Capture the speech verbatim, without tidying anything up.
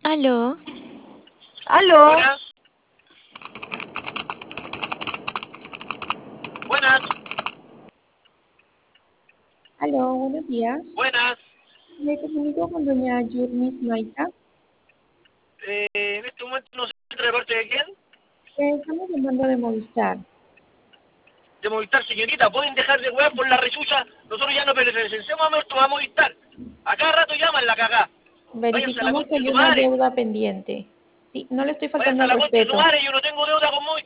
Aló, ¿Aló? Buenas, buenas, Aló, buenos días. buenas. Me comunico con doña Yurmis Maita. Eh, en este momento no sé de parte de quién. Eh, estamos llamando de Movistar. De Movistar, señorita. ¿Pueden dejar de huear por la rechucha? Nosotros ya no pertenecemos a nuestro a Movistar. A cada rato llaman la cagá. Váyanse a la Verificamos concha que de hay su una madre. deuda pendiente. Sí, no le estoy Váyanse faltando a al la concha de su respeto. madre. Yo no tengo deuda con Movistar.